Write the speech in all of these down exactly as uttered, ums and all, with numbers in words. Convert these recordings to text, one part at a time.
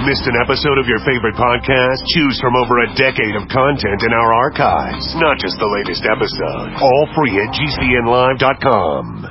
Missed an episode of your favorite podcast? Choose from over a decade of content in our archives. Not just the latest episode. All free at G C N live dot com.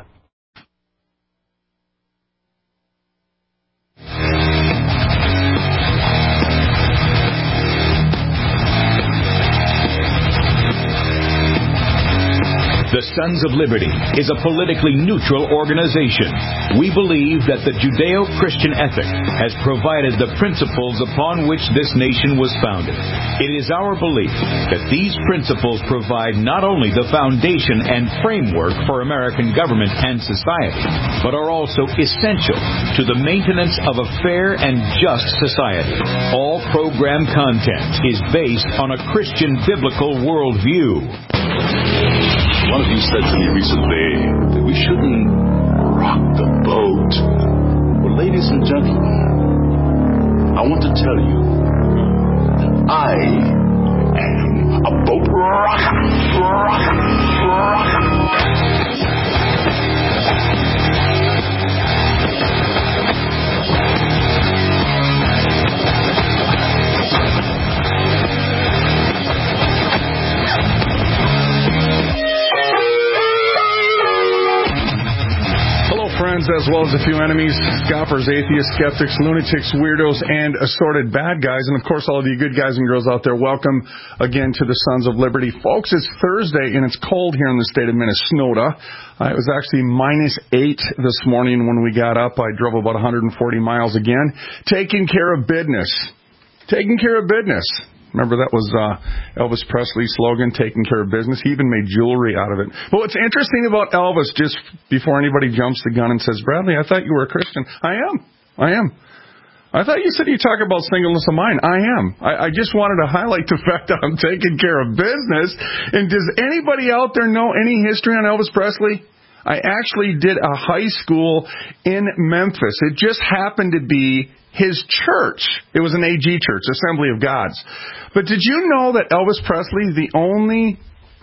The Sons of Liberty is a politically neutral organization. We believe that the Judeo-Christian ethic has provided the principles upon which this nation was founded. It is our belief that these principles provide not only the foundation and framework for American government and society, but are also essential to the maintenance of a fair and just society. All program content is based on a Christian biblical worldview. One of you said to me recently that we shouldn't rock the boat. Well, ladies and gentlemen, I want to tell you that I am a boat rocker. Rocker. Rocker. Friends, as well as a few enemies, scoffers, atheists, skeptics, lunatics, weirdos, and assorted bad guys. And, of course, all of you good guys and girls out there, welcome again to the Sons of Liberty. Folks, it's Thursday, and it's cold here in the state of Minnesota. Uh, it was actually minus eight this morning when we got up. I drove about one hundred forty miles again. Taking care of business. Taking care of business. Remember, that was uh, Elvis Presley's slogan, taking care of business. He even made jewelry out of it. But what's interesting about Elvis, just before anybody jumps the gun and says, Bradley, I thought you were a Christian. I am. I am. I thought you said you talk about singleness of mind. I am. I, I just wanted to highlight the fact that I'm taking care of business. And does anybody out there know any history on Elvis Presley? I actually did a high school in Memphis. It just happened to be his church. It was an A G church, Assembly of Gods. But did you know that Elvis Presley, the only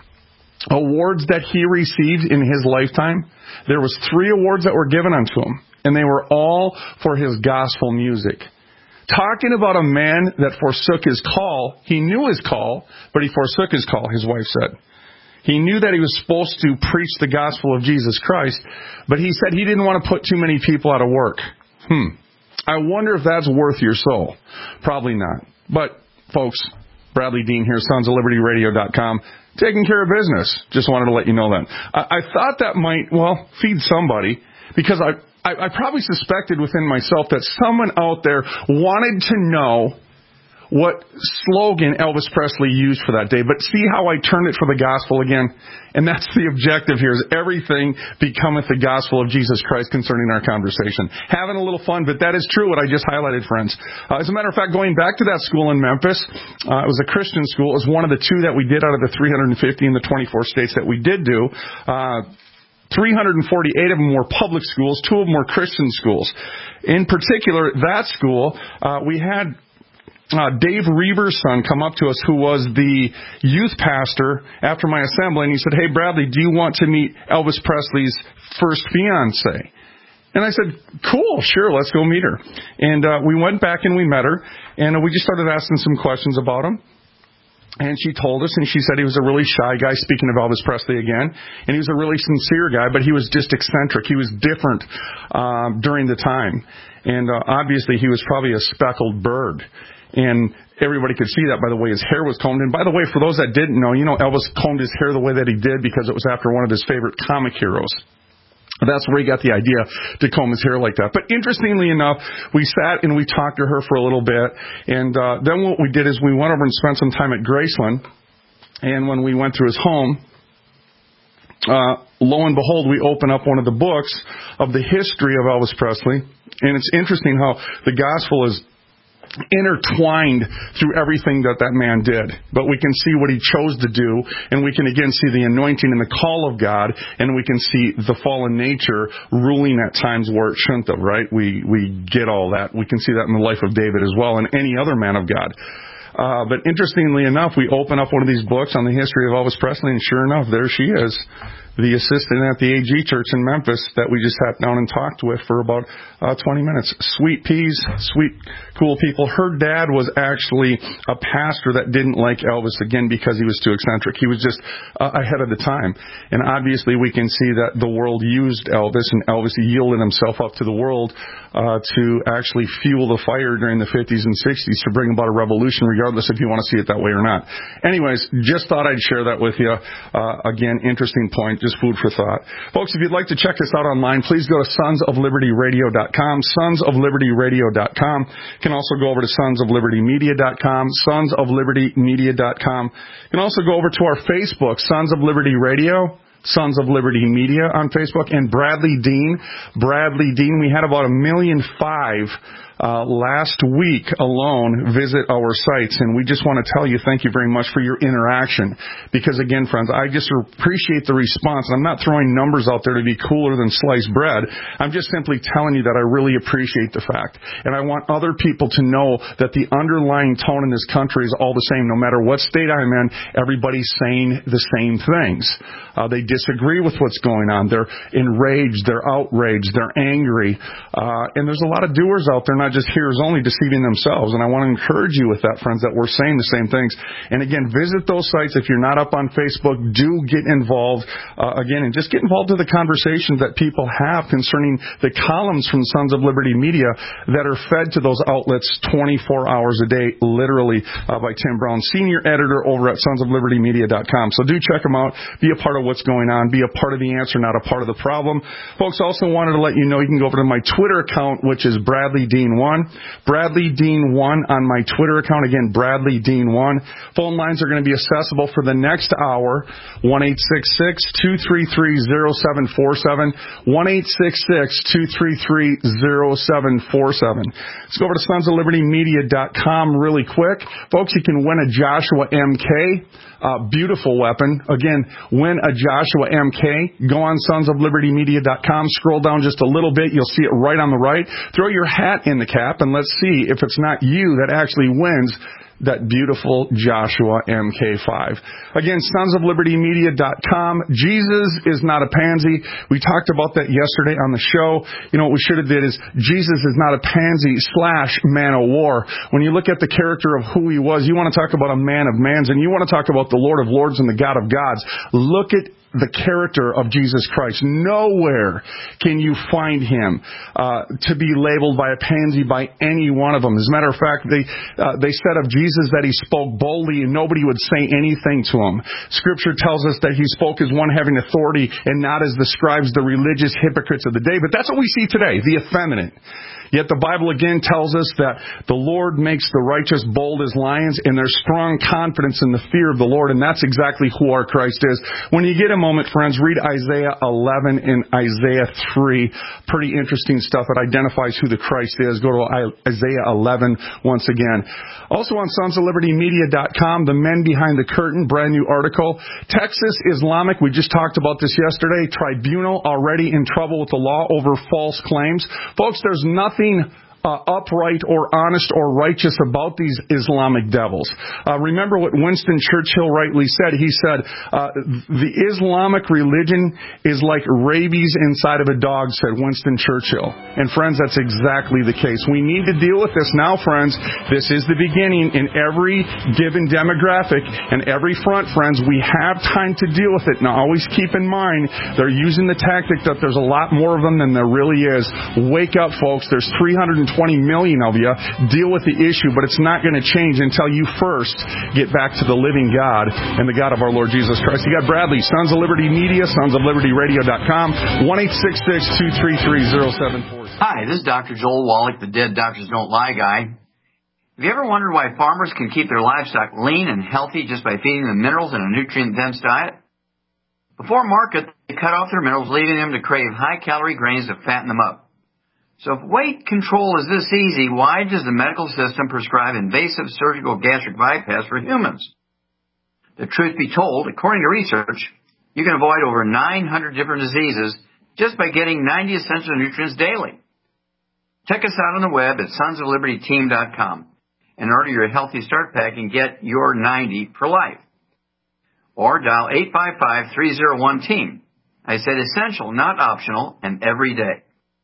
awards that he received in his lifetime, there was three awards that were given unto him, and they were all for his gospel music. Talking about a man that forsook his call. He knew his call, but he forsook his call, his wife said. He knew that he was supposed to preach the gospel of Jesus Christ, but he said he didn't want to put too many people out of work. Hmm. I wonder if that's worth your soul. Probably not. But, folks, Bradley Dean here, sons of liberty radio dot com, taking care of business. Just wanted to let you know that. I, I thought that might, well, feed somebody, because I, I, I probably suspected within myself that someone out there wanted to know what slogan Elvis Presley used for that day. But see how I turned it for the gospel again? And that's the objective here, is everything becometh the gospel of Jesus Christ concerning our conversation. Having a little fun, but that is true what I just highlighted, friends. Uh, as a matter of fact, going back to that school in Memphis, uh, it was a Christian school. It was one of the two that we did out of the three hundred fifty in the twenty-four states that we did do. Uh, three hundred forty-eight of them were public schools. Two of them were Christian schools. In particular, that school, uh, we had Uh, Dave Reaver's son come up to us, who was the youth pastor after my assembly, and he said, hey, Bradley, do you want to meet Elvis Presley's first fiancée? And I said, cool, sure, let's go meet her. And uh, we went back and we met her, and uh, we just started asking some questions about him. And she told us, and she said he was a really shy guy, speaking of Elvis Presley again, and he was a really sincere guy, but he was just eccentric. He was different um, during the time. And uh, obviously he was probably a speckled bird. And everybody could see that by the way his hair was combed. And by the way, for those that didn't know, you know, Elvis combed his hair the way that he did because it was after one of his favorite comic heroes. That's where he got the idea to comb his hair like that. But interestingly enough, we sat and we talked to her for a little bit. And uh, then what we did is we went over and spent some time at Graceland. And when we went through his home, uh, lo and behold, we open up one of the books of the history of Elvis Presley. And it's interesting how the gospel is intertwined through everything that that man did. But we can see what he chose to do, and we can again see the anointing and the call of God, and we can see the fallen nature ruling at times where it shouldn't have, right? We we get all that. We can see that in the life of David as well, and any other man of God. Uh, but interestingly enough, we open up one of these books on the history of Elvis Presley, and sure enough, there she is. the assistant at the A G Church in Memphis that we just sat down and talked with for about uh, twenty minutes. Sweet peas, sweet, cool people. Her dad was actually a pastor that didn't like Elvis, again, because he was too eccentric. He was just uh, ahead of the time. And obviously we can see that the world used Elvis, and Elvis yielded himself up to the world uh, to actually fuel the fire during the fifties and sixties to bring about a revolution, regardless if you want to see it that way or not. Anyways, just thought I'd share that with you. Uh, again, interesting point, just food for thought. Folks, if you'd like to check us out online, please go to sons of liberty radio dot com, sons of liberty radio dot com. You can also go over to sons of liberty media dot com, sons of liberty media dot com. You can also go over to our Facebook, Sons of Liberty Radio, Sons of Liberty Media on Facebook, and Bradley Dean. Bradley Dean, we had about a million five Uh, last week alone visit our sites, and we just want to tell you thank you very much for your interaction, because again, friends, I just appreciate the response. I'm not throwing numbers out there to be cooler than sliced bread. I'm just simply telling you that I really appreciate the fact, and I want other people to know that the underlying tone in this country is all the same. No matter what state I'm in, everybody's saying the same things. Uh, they disagree with what's going on. They're enraged, they're outraged, they're angry, uh, and there's a lot of doers out there, not just hearers only, deceiving themselves. And I want to encourage you with that, friends, that we're saying the same things. And again, visit those sites. If you're not up on Facebook, do get involved, uh, again, and just get involved in the conversations that people have concerning the columns from Sons of Liberty Media that are fed to those outlets twenty-four hours a day, literally, uh, by Tim Brown, senior editor over at sons of liberty media dot com. So do check them out. Be a part of what's going on. Be a part of the answer, not a part of the problem. Folks, also wanted to let you know you can go over to my Twitter account, which is Bradley Dean one. Bradley Dean one on my Twitter account. Again, Bradley Dean one. Phone lines are going to be accessible for the next hour. one eight six six, two three three, zero seven four seven. one eight six six, two three three, zero seven four seven. Let's go over to sons of liberty media dot com really quick. Folks, you can win a Joshua M K. Uh, beautiful weapon. Again, win a Joshua M K. Go on sons of liberty media dot com. Scroll down just a little bit. You'll see it right on the right. Throw your hat in the cap, and let's see if it's not you that actually wins that beautiful Joshua M K five. Again, sons of liberty media dot com. Jesus is not a pansy. We talked about that yesterday on the show. You know, what we should have did is Jesus is not a pansy slash man of war. When you look at the character of who he was, you want to talk about a man of mans, and you want to talk about the Lord of lords and the God of gods. Look at the character of Jesus Christ. Nowhere can you find him uh, to be labeled by a pansy by any one of them. As a matter of fact, they uh, they said of Jesus that he spoke boldly and nobody would say anything to him. Scripture tells us that he spoke as one having authority and not as the scribes, the religious hypocrites of the day. But that's what we see today, the effeminate. Yet the Bible again tells us that the Lord makes the righteous bold as lions, and there's strong confidence in the fear of the Lord, and that's exactly who our Christ is. When you get a moment, friends, read Isaiah eleven and Isaiah three. Pretty interesting stuff. It identifies who the Christ is. Go to Isaiah eleven once again. Also on sons of liberty media dot com, the men behind the curtain, brand new article. Texas Islamic, we just talked about this yesterday. Tribunal already in trouble with the law over false claims. Folks, there's nothing Uh, upright or honest or righteous about these Islamic devils. Uh, remember what Winston Churchill rightly said. He said, uh, the Islamic religion is like rabies inside of a dog, said Winston Churchill. And friends, that's exactly the case. We need to deal with this now, friends. This is the beginning in every given demographic and every front, friends. We have time to deal with it. Now, always keep in mind, they're using the tactic that there's a lot more of them than there really is. Wake up, folks. There's three hundred twenty million of you. Deal with the issue, but it's not going to change until you first get back to the living God and the God of our Lord Jesus Christ. You got Bradley, Sons of Liberty Media, sons of liberty radio dot com, one eight six six, two three three, zero seven four seven. Hi, this is Doctor Joel Wallach, the Dead Doctors Don't Lie guy. Have you ever wondered why farmers can keep their livestock lean and healthy just by feeding them minerals in a nutrient-dense diet? Before market, they cut off their minerals, leaving them to crave high-calorie grains to fatten them up. So if weight control is this easy, why does the medical system prescribe invasive surgical gastric bypass for humans? The truth be told, according to research, you can avoid over nine hundred different diseases just by getting ninety essential nutrients daily. Check us out on the web at sons of liberty team dot com and order your Healthy Start Pack and get your ninety for life. Or dial eight five five, three oh one, team. I said essential, not optional, and every day.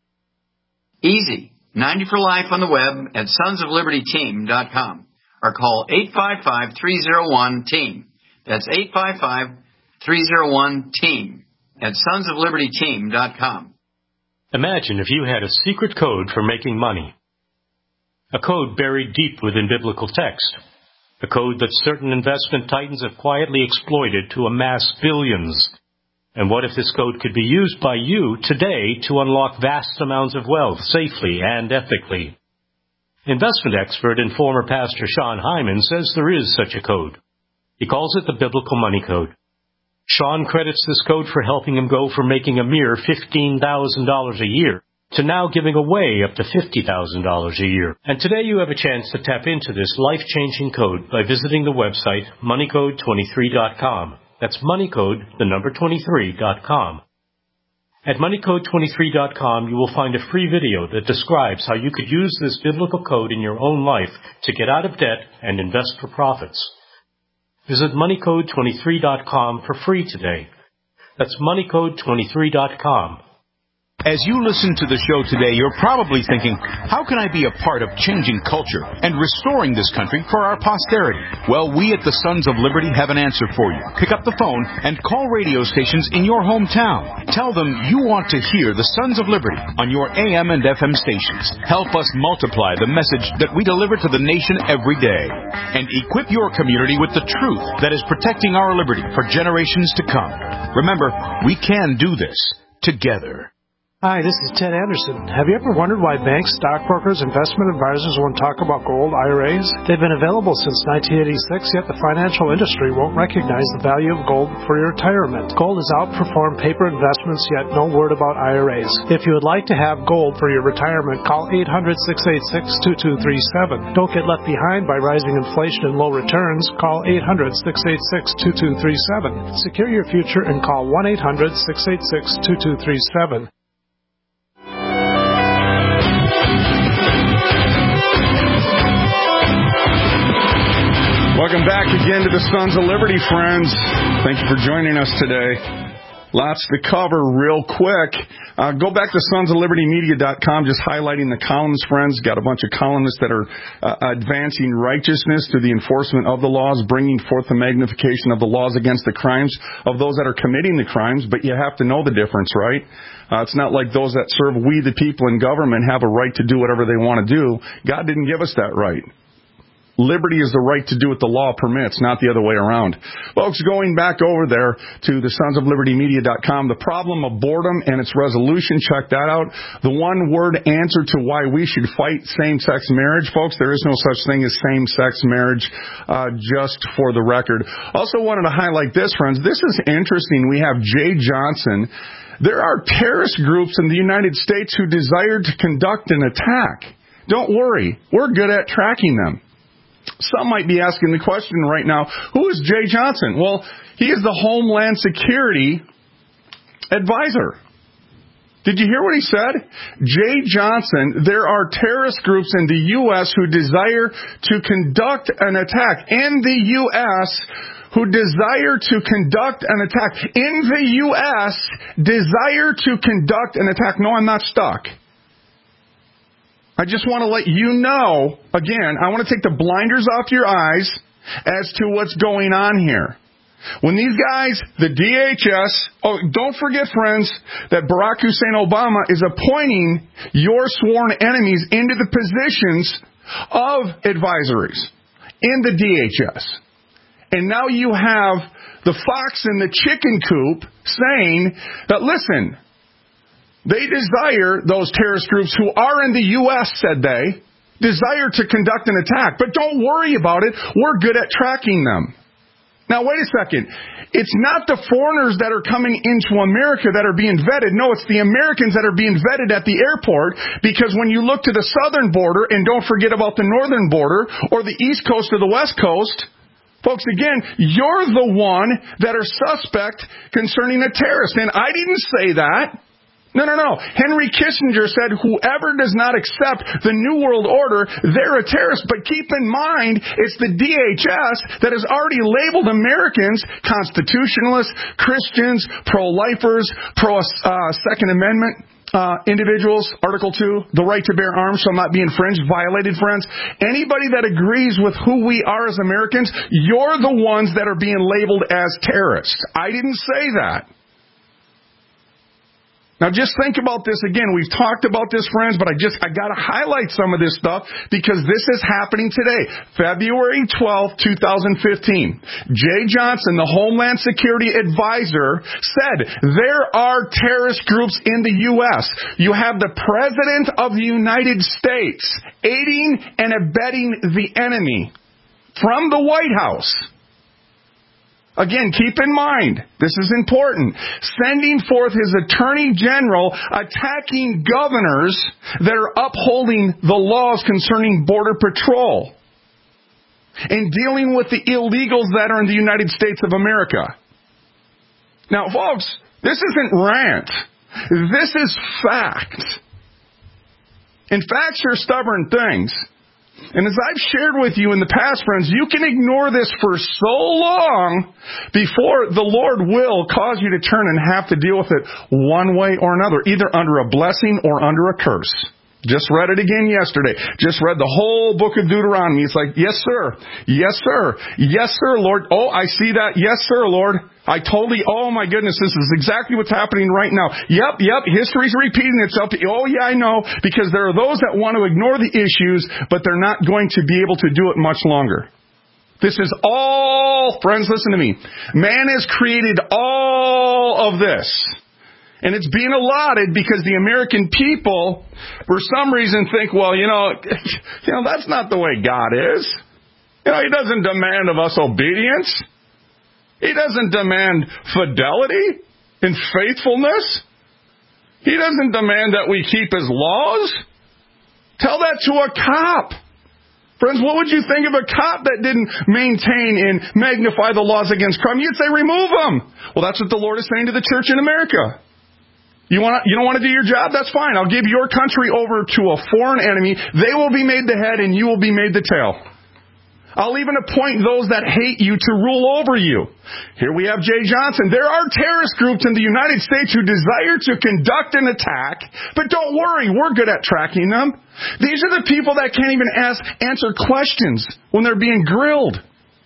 Easy. ninety for life on the web at sons of liberty team dot com or call eight five five, three oh one, team. That's eight five five, three oh one, team at sons of liberty team dot com. Imagine if you had a secret code for making money. A code buried deep within biblical text. A code that certain investment titans have quietly exploited to amass billions. And what if this code could be used by you today to unlock vast amounts of wealth safely and ethically? Investment expert and former pastor Sean Hyman says there is such a code. He calls it the Biblical Money Code. Sean credits this code for helping him go from making a mere fifteen thousand dollars a year to now giving away up to fifty thousand dollars a year. And today you have a chance to tap into this life-changing code by visiting the website money code twenty-three dot com. That's moneycode, the number twenty-three dot com. At money code twenty-three dot com, you will find a free video that describes how you could use this biblical code in your own life to get out of debt and invest for profits. Visit money code twenty-three dot com for free today. That's money code twenty-three dot com. As you listen to the show today, you're probably thinking, how can I be a part of changing culture and restoring this country for our posterity? Well, we at the Sons of Liberty have an answer for you. Pick up the phone and call radio stations in your hometown. Tell them you want to hear the Sons of Liberty on your A M and F M stations. Help us multiply the message that we deliver to the nation every day. And equip your community with the truth that is protecting our liberty for generations to come. Remember, we can do this together. Hi, this is Ted Anderson. Have you ever wondered why banks, stockbrokers, investment advisors won't talk about gold I R As? They've been available since nineteen eighty-six, yet the financial industry won't recognize the value of gold for your retirement. Gold has outperformed paper investments, yet no word about I R As. If you would like to have gold for your retirement, call eight hundred, six eight six, two two three seven. Don't get left behind by rising inflation and low returns. Call eight hundred, six eight six, two two three seven. Secure your future and call one eight hundred, six eight six, two two three seven. Welcome back again to the Sons of Liberty, friends. Thank you for joining us today. Lots to cover real quick. Uh, go back to sons of liberty media dot com, just highlighting the columns, friends. Got a bunch of columnists that are uh, advancing righteousness through the enforcement of the laws, bringing forth the magnification of the laws against the crimes of those that are committing the crimes, but you have to know the difference, right? Uh, it's not like those that serve we, the people in government, have a right to do whatever they want to do. God didn't give us that right. Liberty is the right to do what the law permits, not the other way around. Folks, going back over there to the sons of liberty media dot com, the problem of boredom and its resolution, check that out. The one-word answer to why we should fight same-sex marriage, folks, there is no such thing as same-sex marriage, uh, just for the record. Also wanted to highlight this, friends. This is interesting. We have Jay Johnson. There are terrorist groups in the United States who desire to conduct an attack. Don't worry. We're good at tracking them. Some might be asking the question right now, who is Jay Johnson? Well, he is the Homeland Security advisor. Did you hear what he said? Jay Johnson, there are terrorist groups in the U S who desire to conduct an attack. In the U S, who desire to conduct an attack. In the U S, desire to conduct an attack. No, I'm not stuck. I just want to let you know, again, I want to take the blinders off your eyes as to what's going on here. When these guys, the D H S, oh, don't forget, friends, that Barack Hussein Obama is appointing your sworn enemies into the positions of advisories in the D H S. And now you have the fox in the chicken coop saying that, listen, they desire, those terrorist groups who are in the U S, said they, desire to conduct an attack. But don't worry about it. We're good at tracking them. Now, wait a second. It's not the foreigners that are coming into America that are being vetted. No, it's the Americans that are being vetted at the airport, because when you look to the southern border, and don't forget about the northern border, or the east coast or the west coast, folks, again, you're the one that are suspect concerning a terrorist. And I didn't say that. No, no, no. Henry Kissinger said whoever does not accept the New World Order, they're a terrorist. But keep in mind, it's the D H S that has already labeled Americans constitutionalists, Christians, pro-lifers, pro-Second uh, Amendment uh, individuals. Article two, the right to bear arms shall not be infringed, violated, friends. Anybody that agrees with who we are as Americans, you're the ones that are being labeled as terrorists. I didn't say that. Now just think about this again. We've talked about this, friends, but I just, I gotta highlight some of this stuff because this is happening today. February twelfth, twenty fifteen. Jay Johnson, the Homeland Security Advisor, said there are terrorist groups in the U S. You have the President of the United States aiding and abetting the enemy from the White House. Again, keep in mind, this is important, sending forth his Attorney General attacking governors that are upholding the laws concerning Border Patrol and dealing with the illegals that are in the United States of America. Now, folks, this isn't rant. This is fact. And facts are stubborn things. And as I've shared with you in the past, friends, you can ignore this for so long before the Lord will cause you to turn and have to deal with it one way or another, either under a blessing or under a curse. Just read it again yesterday. Just read the whole book of Deuteronomy. It's like, yes, sir. Yes, sir. Yes, sir, Lord. Oh, I see that. Yes, sir, Lord. I totally, oh my goodness, this is exactly what's happening right now. Yep, yep, history's repeating itself. Oh yeah, I know, because there are those that want to ignore the issues, but they're not going to be able to do it much longer. This is all, friends, listen to me. Man has created all of this. And it's being allotted because the American people, for some reason, think, well, you know, you know, that's not the way God is. You know, He doesn't demand of us obedience. He doesn't demand fidelity and faithfulness. He doesn't demand that we keep His laws. Tell that to a cop. Friends, what would you think of a cop that didn't maintain and magnify the laws against crime? You'd say, remove them. Well, that's what the Lord is saying to the church in America. You want to, you don't want to do your job? That's fine. I'll give your country over to a foreign enemy. They will be made the head and you will be made the tail. I'll even appoint those that hate you to rule over you. Here we have Jay Johnson. There are terrorist groups in the United States who desire to conduct an attack, but don't worry, we're good at tracking them. These are the people that can't even ask, answer questions when they're being grilled.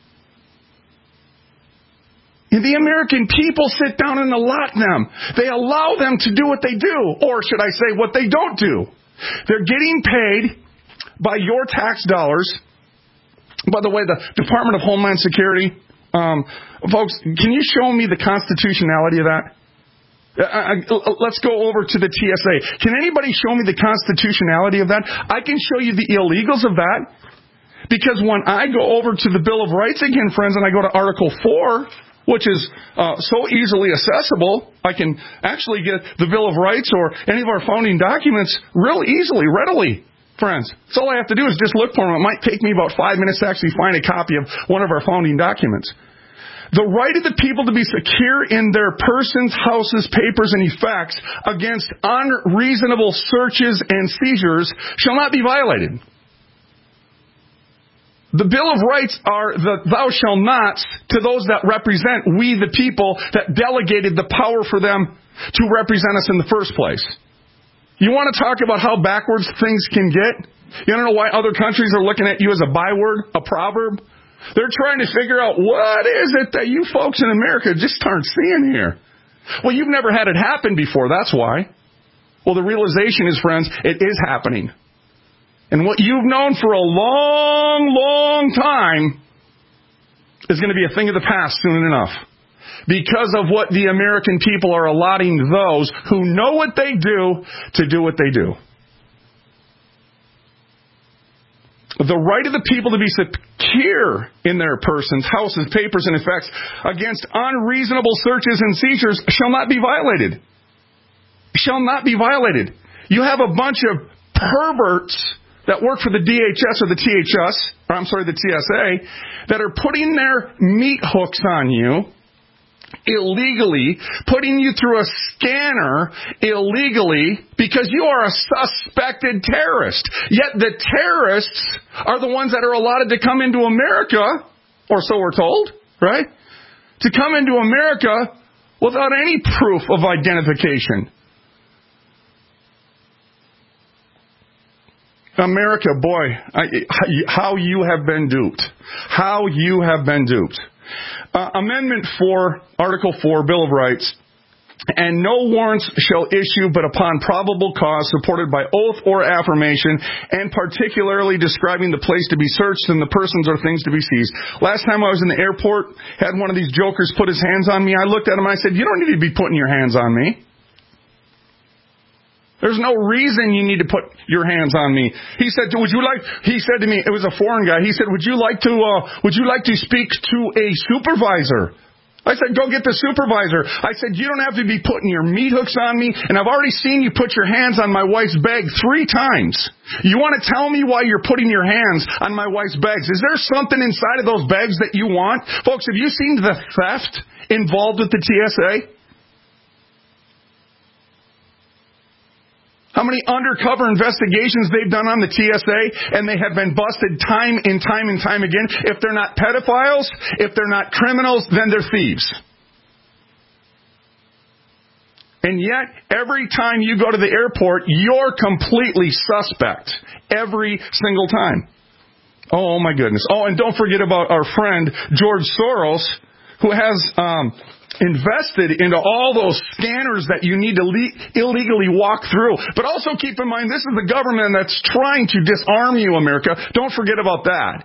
And the American people sit down and allot them. They allow them to do what they do, or should I say what they don't do. They're getting paid by your tax dollars. By the way, the Department of Homeland Security, um, folks, can you show me the constitutionality of that? Uh, let's go over to the T S A. Can anybody show me the constitutionality of that? I can show you the illegals of that. Because when I go over to the Bill of Rights again, friends, and I go to Article four, which is uh, so easily accessible, I can actually get the Bill of Rights or any of our founding documents real easily, readily. Friends, so all I have to do is just look for them. It might take me about five minutes to actually find a copy of one of our founding documents. The right of the people to be secure in their persons, houses, papers, and effects against unreasonable searches and seizures shall not be violated. The Bill of Rights are the thou shalt nots to those that represent we the people that delegated the power for them to represent us in the first place. You want to talk about how backwards things can get? You don't know why other countries are looking at you as a byword, a proverb? They're trying to figure out what is it that you folks in America just aren't seeing here. Well, you've never had it happen before, that's why. Well, the realization is, friends, it is happening. And what you've known for a long, long time is going to be a thing of the past soon enough. Because of what the American people are allotting those who know what they do to do what they do. The right of the people to be secure in their persons, houses, papers, and effects against unreasonable searches and seizures shall not be violated. Shall not be violated. You have a bunch of perverts that work for the D H S or the T H S, or I'm sorry, the T S A, that are putting their meat hooks on you illegally, putting you through a scanner illegally because you are a suspected terrorist. Yet the terrorists are the ones that are allotted to come into America, or so we're told, right? To come into America without any proof of identification. America, boy, I, how you have been duped. How you have been duped. Uh, Amendment four, Article four, Bill of Rights. And no warrants shall issue but upon probable cause supported by oath or affirmation, and particularly describing the place to be searched and the persons or things to be seized. Last time I was in the airport, had one of these jokers put his hands on me. I looked at him, I said, you don't need to be putting your hands on me. There's no reason you need to put your hands on me. He said, would you like, he said to me, it was a foreign guy, he said, would you like to, uh, would you like to speak to a supervisor? I said, go get the supervisor. I said, you don't have to be putting your meat hooks on me, and I've already seen you put your hands on my wife's bag three times. You want to tell me why you're putting your hands on my wife's bags? Is there something inside of those bags that you want? Folks, have you seen the theft involved with the T S A? How many undercover investigations they've done on the T S A, and they have been busted time and time and time again. If they're not pedophiles, if they're not criminals, then they're thieves. And yet, every time you go to the airport, you're completely suspect. Every single time. Oh, my goodness. Oh, and don't forget about our friend, George Soros, who has um, invested into all those scanners that you need to le- illegally walk through. But also keep in mind, this is the government that's trying to disarm you, America. Don't forget about that.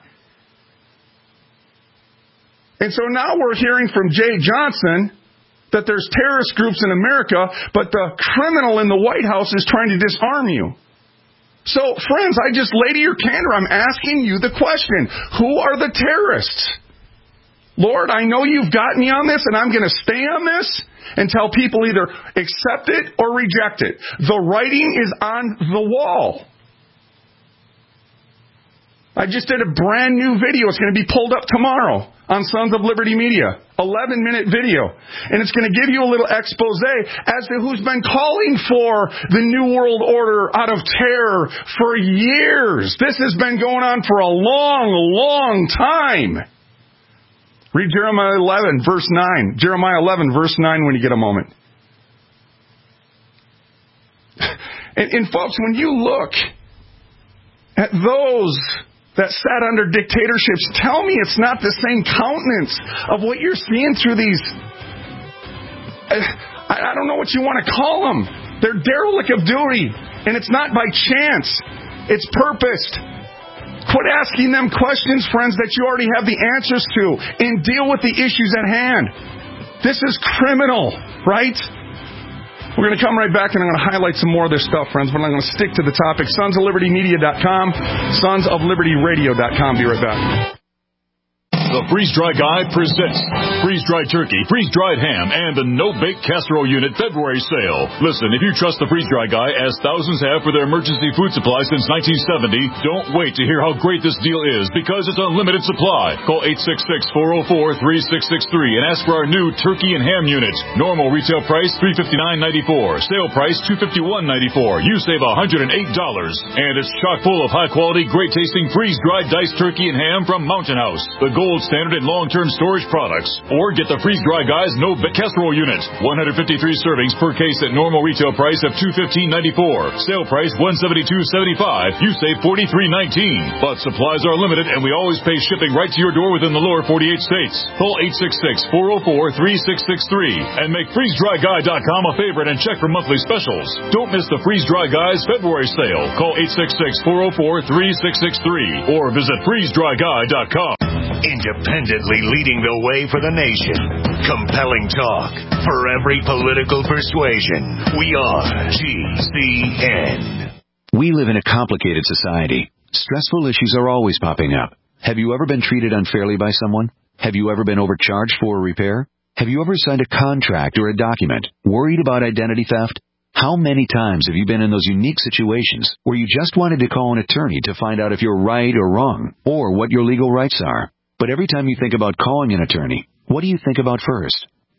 And so now we're hearing from Jay Johnson that there's terrorist groups in America, but the criminal in the White House is trying to disarm you. So, friends, I just lay to your candor. I'm asking you the question. Who are the terrorists? Lord, I know you've got me on this, and I'm going to stay on this until people either accept it or reject it. The writing is on the wall. I just did a brand new video. It's going to be pulled up tomorrow on Sons of Liberty Media. eleven minute video. And it's going to give you a little expose as to who's been calling for the New World Order out of terror for years. This has been going on for a long, long time. Read Jeremiah eleven, verse nine. Jeremiah eleven, verse nine when you get a moment. And, and folks, when you look at those that sat under dictatorships, tell me it's not the same countenance of what you're seeing through these. I, I don't know what you want to call them. They're derelict of duty. And it's not by chance. It's purposed. Quit asking them questions, friends, that you already have the answers to, and deal with the issues at hand. This is criminal, right? We're going to come right back, and I'm going to highlight some more of this stuff, friends, but I'm going to stick to the topic. sons of liberty media dot com, sons of liberty radio dot com. Be right back. The Freeze Dry Guy presents freeze-dried turkey, freeze-dried ham, and the no-bake casserole unit February sale. Listen, if you trust the Freeze Dry Guy, as thousands have for their emergency food supply since nineteen seventy, don't wait to hear how great this deal is, because it's unlimited supply. Call eight six six, four oh four, three six six three and ask for our new turkey and ham unit. Normal retail price three hundred fifty-nine dollars and ninety-four cents. Sale price two hundred fifty-one dollars and ninety-four cents. You save one hundred eight dollars. And it's chock full of high-quality, great-tasting freeze-dried diced turkey and ham from Mountain House, the gold standard in long-term storage products. Or get the Freeze Dry Guy's no bake casserole unit. one hundred fifty-three servings per case at normal retail price of two hundred fifteen dollars and ninety-four cents. Sale price one hundred seventy-two dollars and seventy-five cents. You save forty-three dollars and nineteen cents. But supplies are limited, and we always pay shipping right to your door within the lower forty-eight states. Call eight six six, four oh four, three six six three and make freeze dry guy dot com a favorite and check for monthly specials. Don't miss the Freeze Dry Guy's February sale. Call eight six six, four oh four, three six six three or visit freeze dry guy dot com. Independently leading the way for the nation. Compelling talk for every political persuasion. We are G C N. We live in a complicated society. Stressful issues are always popping up. Have you ever been treated unfairly by someone? Have you ever been overcharged for a repair? Have you ever signed a contract or a document worried about identity theft? How many times have you been in those unique situations where you just wanted to call an attorney to find out if you're right or wrong, or what your legal rights are? But every time you think about calling an attorney, what do you think about first?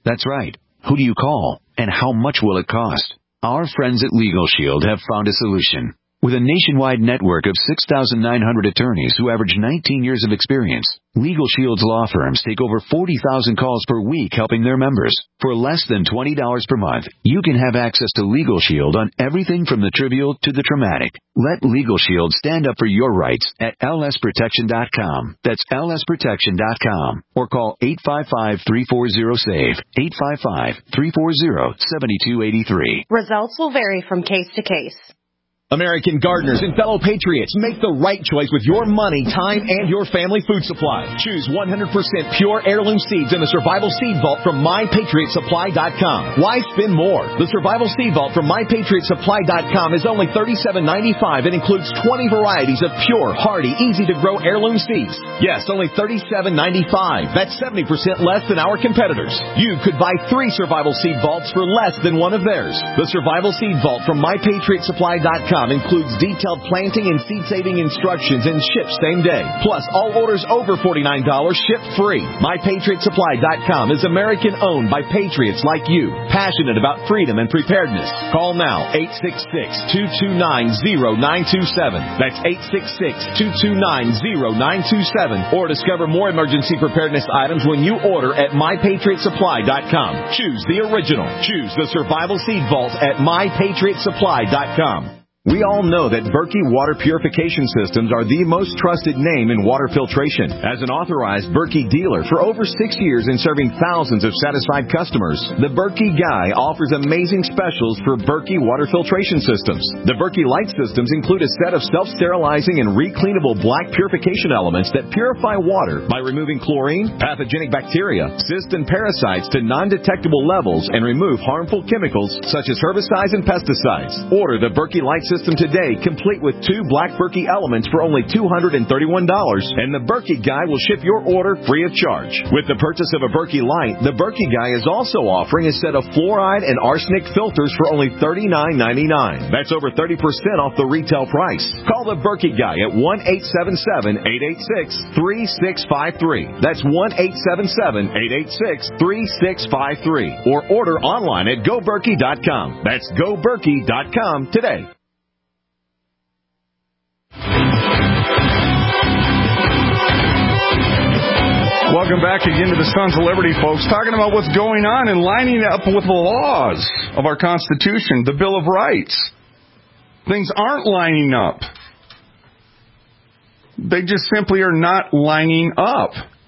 That's right. Who do you call, and how much will it cost? Our friends at Legal Shield have found a solution. With a nationwide network of six thousand nine hundred attorneys who average nineteen years of experience, Legal Shield's law firms take over forty thousand calls per week helping their members. For less than twenty dollars per month, you can have access to Legal Shield on everything from the trivial to the traumatic. Let Legal Shield stand up for your rights at L S protection dot com. That's L S protection dot com. Or call eight five five, three four zero, S A V E, eight five five, three four zero, seven two eight three. Results will vary from case to case. American gardeners and fellow patriots, make the right choice with your money, time, and your family food supply. Choose one hundred percent pure heirloom seeds in the Survival Seed Vault from my patriot supply dot com. Why spend more? The Survival Seed Vault from my patriot supply dot com is only thirty-seven ninety-five and includes twenty varieties of pure, hardy, easy-to-grow heirloom seeds. Yes, only thirty-seven ninety-five. That's seventy percent less than our competitors. You could buy three Survival Seed Vaults for less than one of theirs. The Survival Seed Vault from my patriot supply dot com includes detailed planting and seed-saving instructions and ships same day. Plus, all orders over forty-nine dollars ship free. my patriot supply dot com is American-owned by patriots like you, passionate about freedom and preparedness. Call now, eight six six, two two nine, zero nine two seven. That's eight six six, two two nine, zero nine two seven. Or discover more emergency preparedness items when you order at my patriot supply dot com. Choose the original. Choose the Survival Seed Vault at my patriot supply dot com. We all know that Berkey Water Purification Systems are the most trusted name in water filtration. As an authorized Berkey dealer for over six years and serving thousands of satisfied customers, the Berkey Guy offers amazing specials for Berkey Water Filtration Systems. The Berkey Light Systems include a set of self-sterilizing and recleanable black purification elements that purify water by removing chlorine, pathogenic bacteria, cysts, and parasites to non-detectable levels and remove harmful chemicals such as herbicides and pesticides. Order the Berkey Light System System today, complete with two black Berkey elements for only two hundred thirty-one dollars, and the Berkey Guy will ship your order free of charge. With the purchase of a Berkey Light, the Berkey Guy is also offering a set of fluoride and arsenic filters for only thirty-nine ninety-nine. That's over thirty percent off the retail price. Call the Berkey Guy at one eight seven seven, eight eight six, three six five three. That's one eight seven seven, eight eight six, three six five three. Or order online at go berkey dot com. That's go berkey dot com today. Welcome back again to the Sons of Liberty, folks. Talking about what's going on and lining up with the laws of our Constitution, the Bill of Rights. Things aren't lining up. They just simply are not lining up.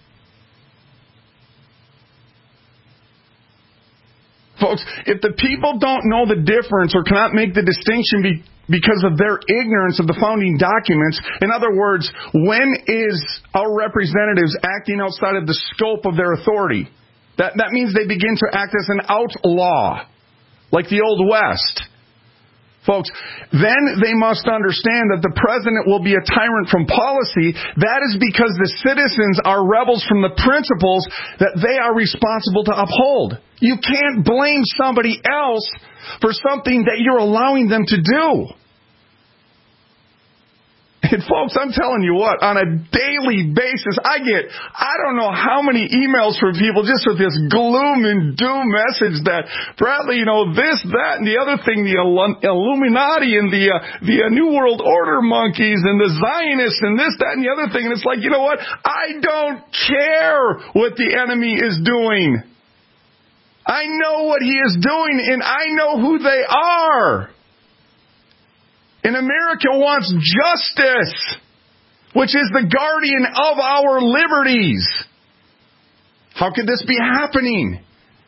Folks, if the people don't know the difference or cannot make the distinction be, because of their ignorance of the founding documents, in other words, when is our representatives acting outside of the scope of their authority? That, that means they begin to act as an outlaw, like the Old West. Folks, then they must understand that the president will be a tyrant from policy. That is because the citizens are rebels from the principles that they are responsible to uphold. You can't blame somebody else for something that you're allowing them to do. And folks, I'm telling you what, on a daily basis, I get, I don't know how many emails from people just with this gloom and doom message that, Bradley, you know, this, that, and the other thing, the Illuminati and the, uh, the uh, New World Order monkeys and the Zionists and this, that, and the other thing. And it's like, you know what? I don't care what the enemy is doing. I know what he is doing, and I know who they are. And America wants justice, which is the guardian of our liberties. How could this be happening?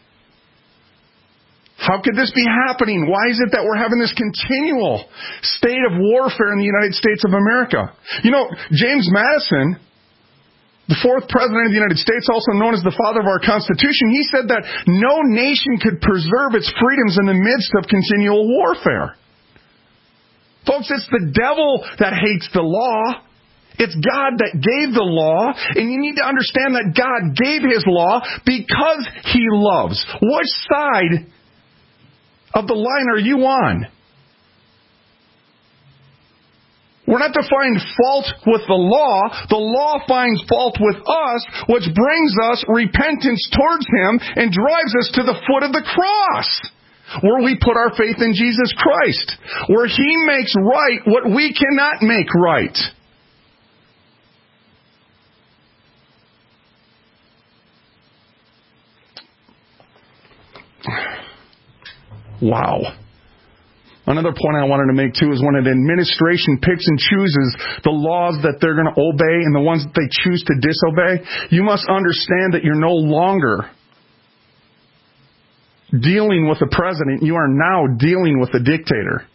How could this be happening? Why is it that we're having this continual state of warfare in the United States of America? You know, James Madison, the fourth president of the United States, also known as the father of our Constitution, he said that no nation could preserve its freedoms in the midst of continual warfare. Folks, it's the devil that hates the law. It's God that gave the law. And you need to understand that God gave His law because He loves. Which side of the line are you on? We're not to find fault with the law. The law finds fault with us, which brings us repentance towards Him and drives us to the foot of the cross, where we put our faith in Jesus Christ, where He makes right what we cannot make right. Wow. Another point I wanted to make, too, is when an administration picks and chooses the laws that they're going to obey and the ones that they choose to disobey, you must understand that you're no longer dealing with a president. You are now dealing with a dictator.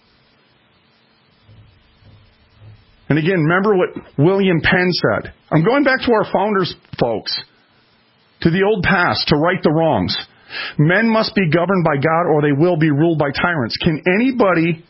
And again, remember what William Penn said. I'm going back to our founders, folks, to the old past, to right the wrongs. Men must be governed by God or they will be ruled by tyrants. Can anybody,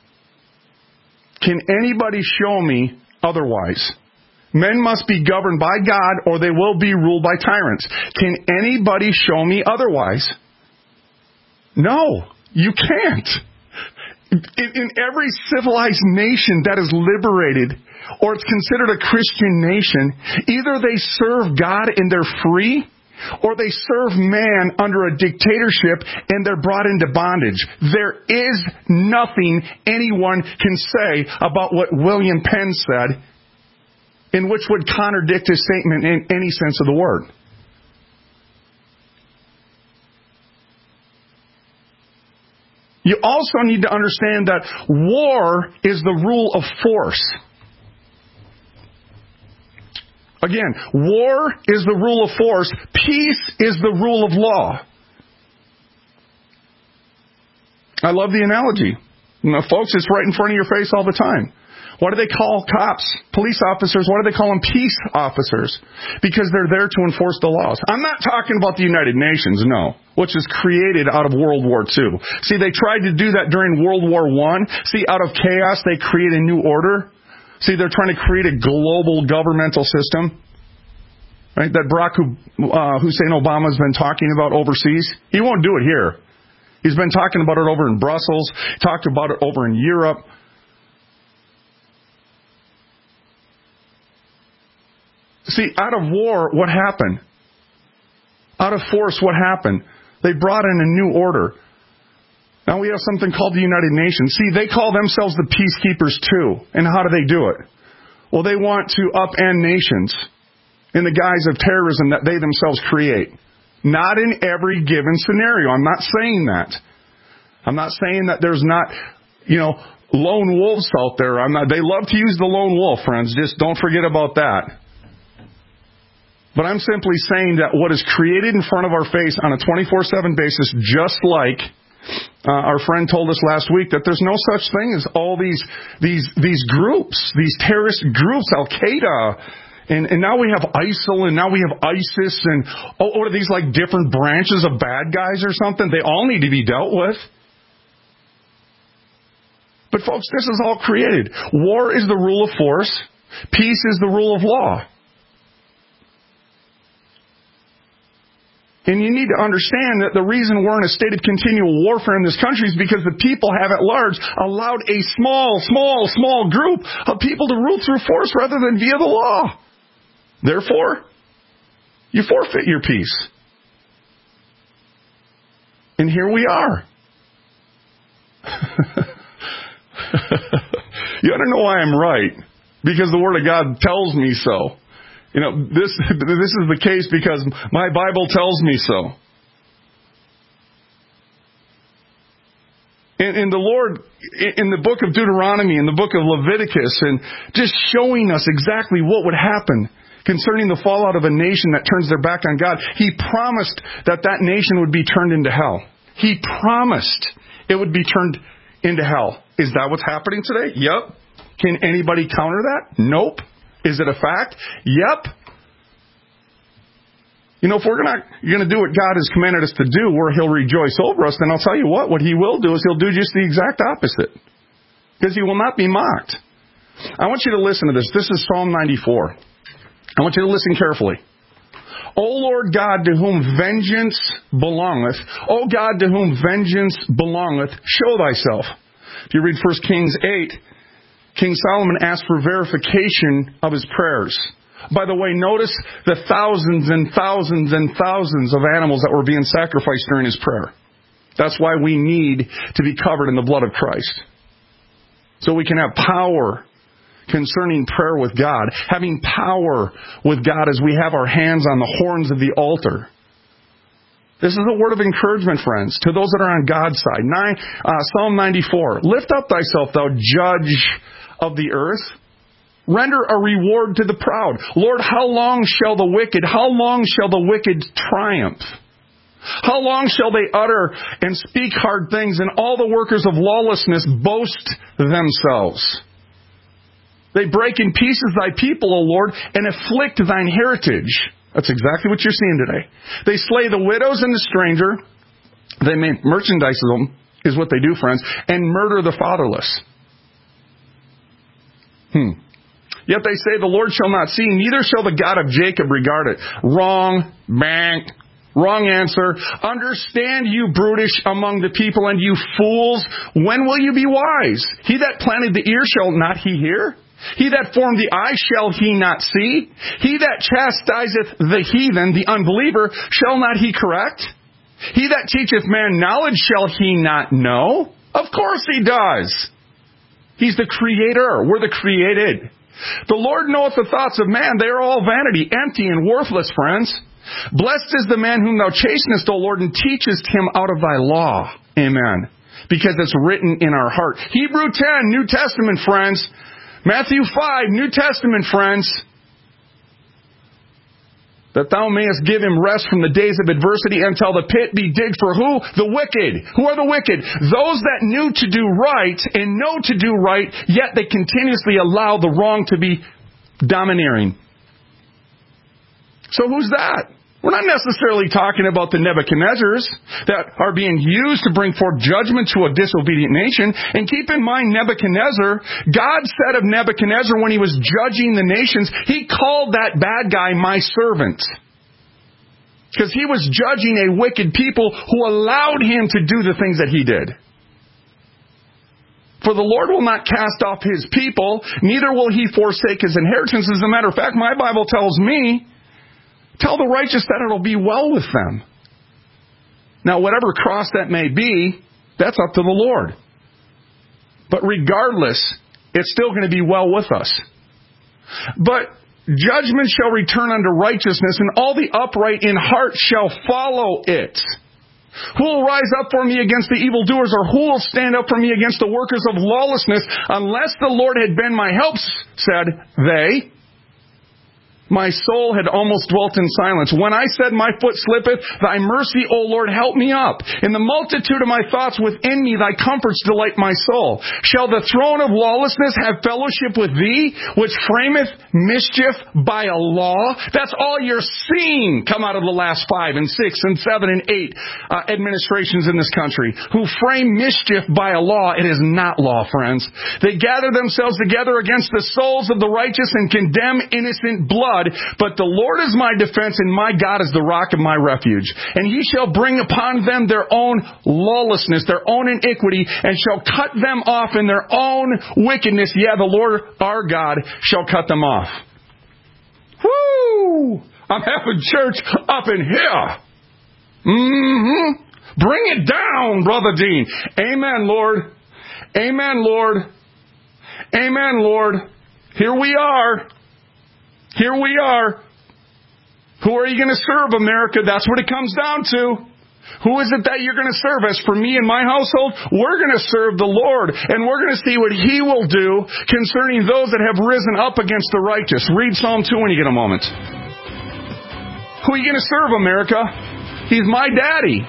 can anybody show me otherwise? Men must be governed by God or they will be ruled by tyrants. Can anybody show me otherwise? No, you can't. In, in every civilized nation that is liberated or it's considered a Christian nation, either they serve God and they're free, or they serve man under a dictatorship and they're brought into bondage. There is nothing anyone can say about what William Penn said in which would contradict his statement in any sense of the word. You also need to understand that war is the rule of force. Again, war is the rule of force. Peace is the rule of law. I love the analogy. You know, folks, it's right in front of your face all the time. Why do they call cops, police officers, why do they call them peace officers? Because they're there to enforce the laws. I'm not talking about the United Nations, no, which is created out of World War Two. See, they tried to do that during World War One. See, out of chaos, they create a new order. See, they're trying to create a global governmental system, right? That Barack uh, Hussein Obama has been talking about overseas. He won't do it here. He's been talking about it over in Brussels, talked about it over in Europe. See, out of war, what happened? Out of force, what happened? They brought in a new order. Now we have something called the United Nations. See, they call themselves the peacekeepers too. And how do they do it? Well, they want to upend nations in the guise of terrorism that they themselves create. Not in every given scenario. I'm not saying that. I'm not saying that there's not, you know, lone wolves out there. I'm not. They love to use the lone wolf, friends. Just don't forget about that. But I'm simply saying that what is created in front of our face on a twenty-four seven basis, just like uh, our friend told us last week, that there's no such thing as all these these these groups, these terrorist groups, Al-Qaeda, and, and now we have ISIL, and now we have ISIS, and oh, what are these like different branches of bad guys or something? They all need to be dealt with. But folks, this is all created. War is the rule of force. Peace is the rule of law. And you need to understand that the reason we're in a state of continual warfare in this country is because the people have at large allowed a small, small, small group of people to rule through force rather than via the law. Therefore, you forfeit your peace. And here we are. You ought to know I am right, because the Word of God tells me so. You know, this this is the case because my Bible tells me so. And, and the Lord, in the book of Deuteronomy, in the book of Leviticus, and just showing us exactly what would happen concerning the fallout of a nation that turns their back on God, He promised that that nation would be turned into hell. He promised it would be turned into hell. Is that what's happening today? Yep. Can anybody counter that? Nope. Is it a fact? Yep. You know, if we're not going to do what God has commanded us to do, where He'll rejoice over us, then I'll tell you what, what He will do is He'll do just the exact opposite. Because He will not be mocked. I want you to listen to this. This is Psalm ninety-four. I want you to listen carefully. O Lord God, to whom vengeance belongeth, O God, to whom vengeance belongeth, show Thyself. If you read First Kings eight, King Solomon asked for verification of his prayers. By the way, notice the thousands and thousands and thousands of animals that were being sacrificed during his prayer. That's why we need to be covered in the blood of Christ. So we can have power concerning prayer with God. Having power with God as we have our hands on the horns of the altar. This is a word of encouragement, friends, to those that are on God's side. Nine, uh, Psalm ninety-four. Lift up thyself, thou judge of the earth. Render a reward to the proud. Lord, how long shall the wicked, how long shall the wicked triumph? How long shall they utter and speak hard things, and all the workers of lawlessness boast themselves? They break in pieces thy people, O Lord, and afflict thine heritage. That's exactly what you're seeing today. They slay the widows and the stranger. They make merchandise of them, is what they do, friends, and murder the fatherless. Hmm. Yet they say, the Lord shall not see, neither shall the God of Jacob regard it. Wrong. Bang. Wrong answer. Understand, you brutish among the people, and you fools, when will you be wise? He that planted the ear, shall not he hear? He that formed the eye, shall he not see? He that chastiseth the heathen, the unbeliever, shall not he correct? He that teacheth man knowledge, shall he not know? Of course he does. He's the creator. We're the created. The Lord knoweth the thoughts of man. They are all vanity, empty and worthless, friends. Blessed is the man whom thou chastenest, O Lord, and teachest him out of thy law. Amen. Because it's written in our heart. Hebrew ten, New Testament, friends. Matthew five, New Testament, friends. That thou mayest give him rest from the days of adversity until the pit be digged for who? The wicked. Who are the wicked? Those that knew to do right and know to do right, yet they continuously allow the wrong to be domineering. So who's that? We're not necessarily talking about the Nebuchadnezzars that are being used to bring forth judgment to a disobedient nation. And keep in mind, Nebuchadnezzar, God said of Nebuchadnezzar when he was judging the nations, he called that bad guy my servant. Because he was judging a wicked people who allowed him to do the things that he did. For the Lord will not cast off his people, neither will he forsake his inheritance. As a matter of fact, my Bible tells me, tell the righteous that it'll be well with them. Now, whatever cross that may be, that's up to the Lord. But regardless, it's still going to be well with us. But judgment shall return unto righteousness, and all the upright in heart shall follow it. Who will rise up for me against the evildoers, or who will stand up for me against the workers of lawlessness? Unless the Lord had been my help, said they. My soul had almost dwelt in silence. When I said, my foot slippeth, thy mercy, O Lord, help me up. In the multitude of my thoughts within me, thy comforts delight my soul. Shall the throne of lawlessness have fellowship with thee, which frameth mischief by a law? That's all you're seeing come out of the last five and six and seven and eight uh, administrations in this country, who frame mischief by a law. It is not law, friends. They gather themselves together against the souls of the righteous and condemn innocent blood. But the Lord is my defense, and my God is the rock of my refuge. And he shall bring upon them their own lawlessness, their own iniquity, and shall cut them off in their own wickedness. Yeah, the Lord our God shall cut them off. Woo! I'm having church up in here. Mm-hmm. Bring it down, Brother Dean. Amen, Lord. Amen, Lord. Amen, Lord. Here we are. Here we are. Who are you going to serve, America? That's what it comes down to. Who is it that you're going to serve? As for me and my household, we're going to serve the Lord. And we're going to see what He will do concerning those that have risen up against the righteous. Read Psalm two when you get a moment. Who are you going to serve, America? He's my daddy.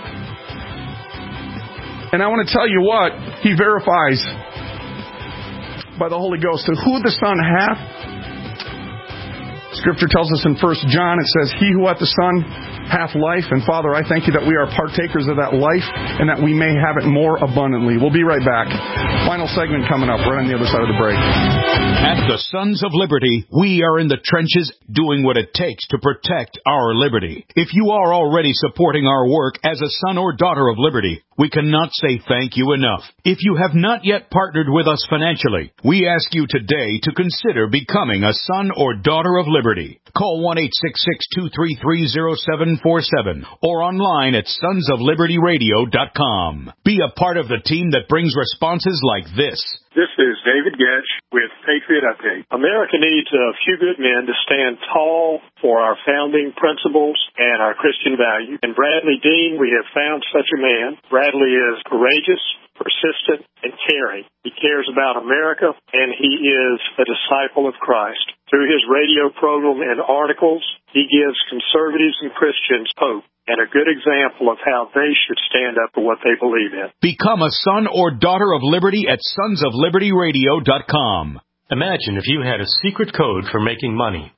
And I want to tell you what, He verifies by the Holy Ghost to who the Son hath. Scripture tells us in First John, it says, he who hath the Son hath life. And Father, I thank you that we are partakers of that life and that we may have it more abundantly. We'll be right back. Final segment coming up right on the other side of the break. At the Sons of Liberty, we are in the trenches doing what it takes to protect our liberty. If you are already supporting our work as a son or daughter of liberty, we cannot say thank you enough. If you have not yet partnered with us financially, we ask you today to consider becoming a son or daughter of liberty. Call one eight six six, two three three, zero seven four seven or online at sons of liberty radio dot com. Be a part of the team that brings responses like this. This is David Getch with Patriot Update. America needs a few good men to stand tall for our founding principles and our Christian values. In Bradley Dean, we have found such a man. Bradley is courageous, persistent, and caring. He cares about America, and he is a disciple of Christ. Through his radio program and articles, he gives conservatives and Christians hope and a good example of how they should stand up for what they believe in. Become a son or daughter of liberty at sons of liberty radio dot com. Imagine if you had a secret code for making money.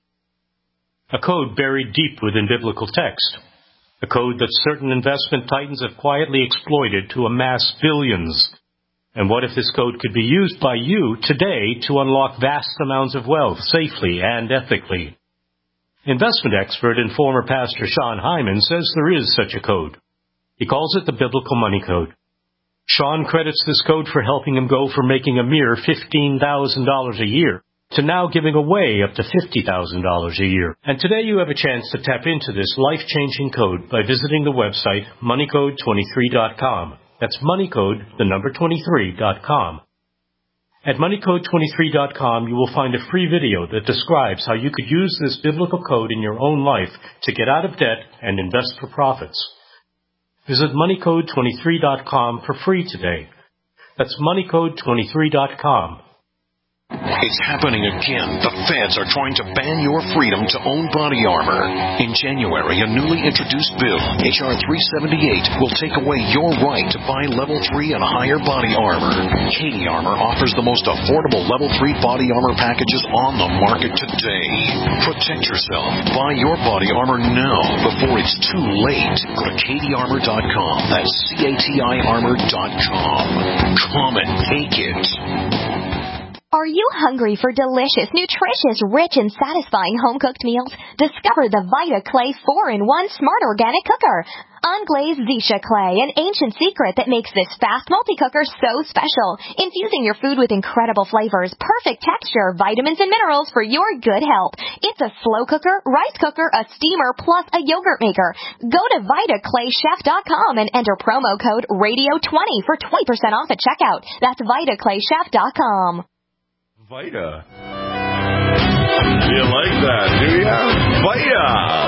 A code buried deep within biblical text. A code that certain investment titans have quietly exploited to amass billions. And what if this code could be used by you today to unlock vast amounts of wealth safely and ethically? Investment expert and former pastor Sean Hyman says there is such a code. He calls it the Biblical Money Code. Sean credits this code for helping him go from making a mere fifteen thousand dollars a year to now giving away up to fifty thousand dollars a year. And today you have a chance to tap into this life-changing code by visiting the website money code twenty-three dot com. That's moneycode, the number twenty-three dot com. At money code twenty-three dot com, you will find a free video that describes how you could use this biblical code in your own life to get out of debt and invest for profits. Visit money code twenty-three dot com for free today. That's money code twenty-three dot com. It's happening again. The feds are trying to ban your freedom to own body armor. In January, a newly introduced bill, H R three seventy-eight, will take away your right to buy level three and higher body armor. Katie Armor offers the most affordable level three body armor packages on the market today. Protect yourself. Buy your body armor now before it's too late. Go to katie armor dot com. That's C A T I armor dot com. Come and take it. Are you hungry for delicious, nutritious, rich, and satisfying home-cooked meals? Discover the Vita Clay four in one Smart Organic Cooker. Unglazed Zisha Clay, an ancient secret that makes this fast multi-cooker so special. Infusing your food with incredible flavors, perfect texture, vitamins, and minerals for your good health. It's a slow cooker, rice cooker, a steamer, plus a yogurt maker. Go to vita clay chef dot com and enter promo code radio twenty for twenty percent off at checkout. That's vita clay chef dot com. Vita. You like that, do ya? Vita.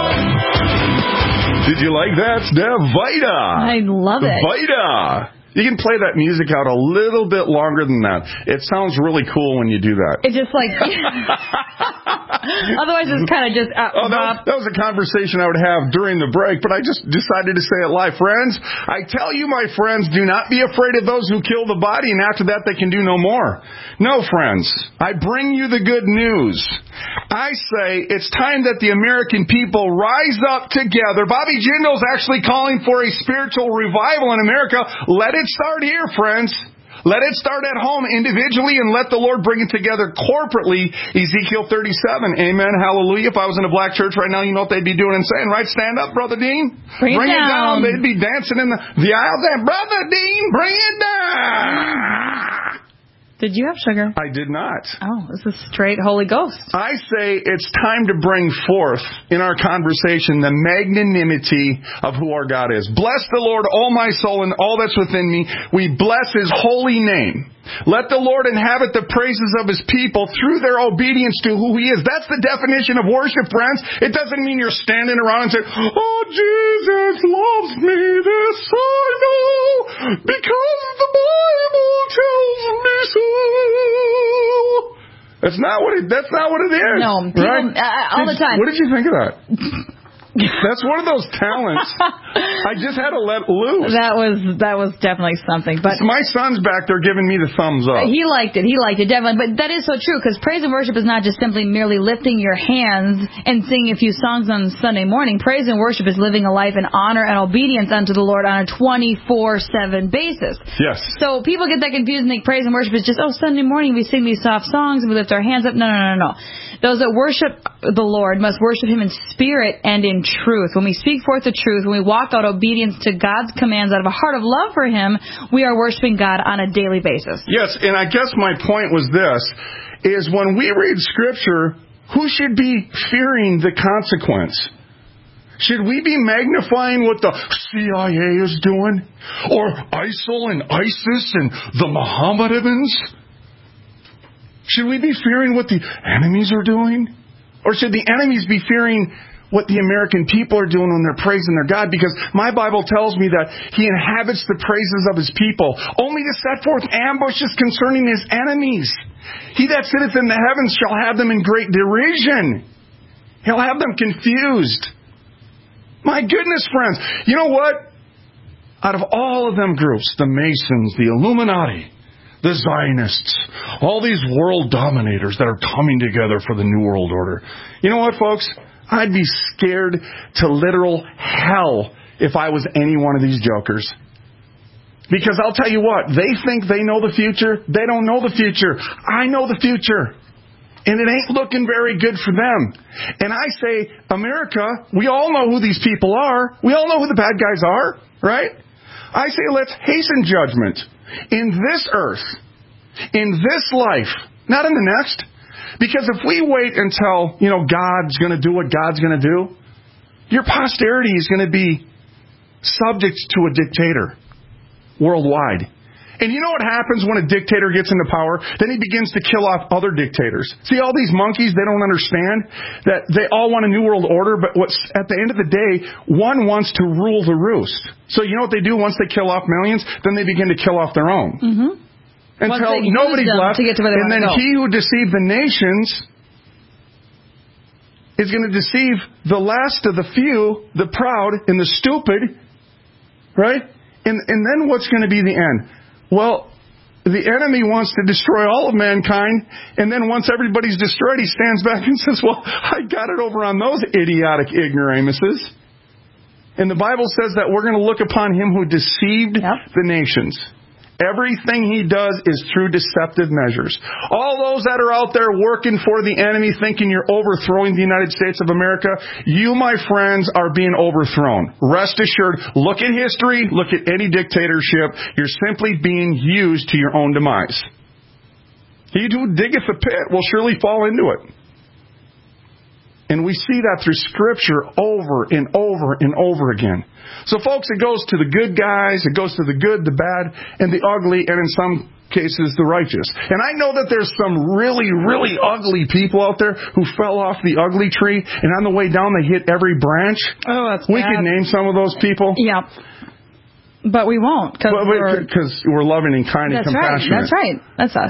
Did you like that, Steph? Vita. I love it. Vita. You can play that music out a little bit longer than that. It sounds really cool when you do that. It just like... Otherwise, it's kind of just... Uh, oh, that was, that was a conversation I would have during the break, but I just decided to say it live. Friends, I tell you, my friends, do not be afraid of those who kill the body, and after that they can do no more. No, friends. I bring you the good news. I say it's time that the American people rise up together. Bobby Jindal's actually calling for a spiritual revival in America. Let it start here, friends. Let it start at home individually and let the Lord bring it together corporately. Ezekiel thirty-seven. Amen. Hallelujah. If I was in a black church right now, you know what they'd be doing and saying, right? Stand up, Brother Dean. Bring, bring it, it down. down. They'd be dancing in the, the aisle saying, Brother Dean, bring it down. Did you have sugar? I did not. Oh, this is straight Holy Ghost. I say it's time to bring forth in our conversation the magnanimity of who our God is. Bless the Lord, all my soul, and all that's within me. We bless His holy name. Let the Lord inhabit the praises of His people through their obedience to who He is. That's the definition of worship, friends. It doesn't mean you're standing around and saying, oh, Jesus loves me, this I know, because the Bible tells me so. That's not what it, that's not what it is. No, people, right? uh, all did, the time. What did you think of that? That's one of those talents. I just had to let loose. That was that was definitely something. But my son's back there giving me the thumbs up. He liked it. He liked it, definitely. But that is so true, because praise and worship is not just simply merely lifting your hands and singing a few songs on Sunday morning. Praise and worship is living a life in honor and obedience unto the Lord on a twenty-four seven basis. Yes. So people get that confused and think praise and worship is just, oh, Sunday morning we sing these soft songs and we lift our hands up. No, no, no, no. Those that worship the Lord must worship Him in spirit and in truth. When we speak forth the truth, when we walk out obedience to God's commands out of a heart of love for Him, we are worshiping God on a daily basis. Yes, and I guess my point was this, is when we read Scripture, who should be fearing the consequence? Should we be magnifying what the C I A is doing? Or ISIL and ISIS and the Mohammedans? Should we be fearing what the enemies are doing? Or should the enemies be fearing what the American people are doing when they're praising their God? Because my Bible tells me that He inhabits the praises of His people, only to set forth ambushes concerning His enemies. He that sitteth in the heavens shall have them in great derision. He'll have them confused. My goodness, friends. You know what? Out of all of them groups, the Masons, the Illuminati, the Zionists, all these world dominators that are coming together for the New World Order. You know what, folks? I'd be scared to literal hell if I was any one of these jokers. Because I'll tell you what, they think they know the future. They don't know the future. I know the future. And it ain't looking very good for them. And I say, America, we all know who these people are. We all know who the bad guys are, right? I say, let's hasten judgment in this earth, in this life, not in the next. Because if we wait until, you know, God's going to do what God's going to do, your posterity is going to be subject to a dictator worldwide. And you know what happens when a dictator gets into power? Then he begins to kill off other dictators. See, all these monkeys, they don't understand that they all want a new world order, but what's, at the end of the day, one wants to rule the roost. So you know what they do once they kill off millions? Then they begin to kill off their own. Mm-hmm. Until nobody's left. To get to where they and then go. He who deceived the nations is going to deceive the last of the few, the proud and the stupid, right? And, and then what's going to be the end? Well, the enemy wants to destroy all of mankind, and then once everybody's destroyed, he stands back and says, well, I got it over on those idiotic ignoramuses. And the Bible says that we're going to look upon him who deceived yep. the nations. Everything he does is through deceptive measures. All those that are out there working for the enemy, thinking you're overthrowing the United States of America, you, my friends, are being overthrown. Rest assured, look at history, look at any dictatorship. You're simply being used to your own demise. He who diggeth a pit will surely fall into it. And we see that through Scripture over and over and over again. So, folks, it goes to the good guys, it goes to the good, the bad, and the ugly, and in some cases, the righteous. And I know that there's some really, really ugly people out there who fell off the ugly tree, and on the way down, they hit every branch. Oh, that's We bad. could name some of those people. Yeah. But we won't, because we're, we're loving and kind and that's compassionate. Right. That's right. That's us.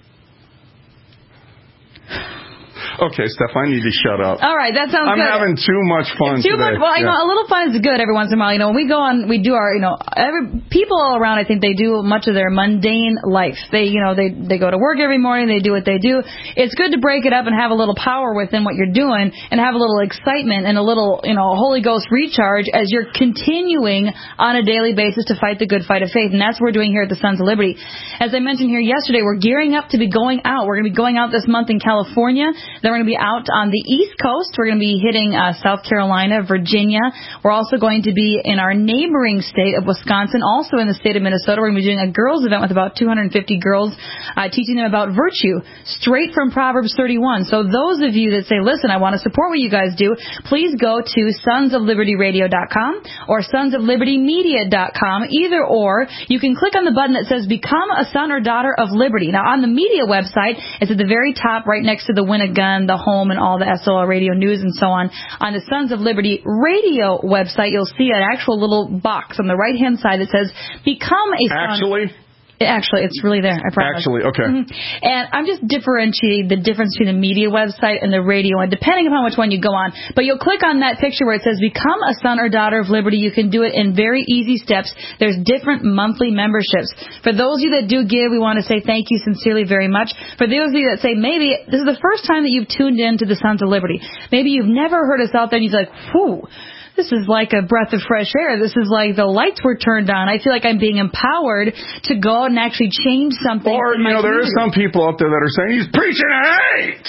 Okay, Steph, I need to shut up. All right, that sounds I'm good. I'm having too much fun too today. Much, well, yeah. you know, a little fun is good every once in a while. You know, when we go on, we do our, you know, every people all around, I think they do much of their mundane life. They, you know, they they go to work every morning, they do what they do. It's good to break it up and have a little power within what you're doing and have a little excitement and a little, you know, Holy Ghost recharge as you're continuing on a daily basis to fight the good fight of faith. And that's what we're doing here at the Sons of Liberty. As I mentioned here yesterday, we're gearing up to be going out. We're going to be going out this month in California. Then we're going to be out on the East Coast. We're going to be hitting uh, South Carolina, Virginia. We're also going to be in our neighboring state of Wisconsin, also in the state of Minnesota. We're going to be doing a girls' event with about two hundred fifty girls, uh, teaching them about virtue, straight from Proverbs thirty-one. So those of you that say, listen, I want to support what you guys do, please go to sons of liberty radio dot com or sons of liberty media dot com. Either or, you can click on the button that says Become a Son or Daughter of Liberty. Now, on the media website, it's at the very top, right next to the Win a Gun, the home, and all the S O L radio news and so on. On the Sons of Liberty radio website, you'll see an actual little box on the right-hand side that says, Become a Son... Actually... Actually, it's really there, I promise. Actually, okay. Mm-hmm. And I'm just differentiating the difference between the media website and the radio, and depending upon which one you go on. But you'll click on that picture where it says Become a Son or Daughter of Liberty. You can do it in very easy steps. There's different monthly memberships. For those of you that do give, we want to say thank you sincerely very much. For those of you that say maybe this is the first time that you've tuned in to the Sons of Liberty. Maybe you've never heard us out there and you're like, whew. This is like a breath of fresh air. This is like the lights were turned on. I feel like I'm being empowered to go out and actually change something. Or, you know, there community. are some people out there that are saying he's preaching hate.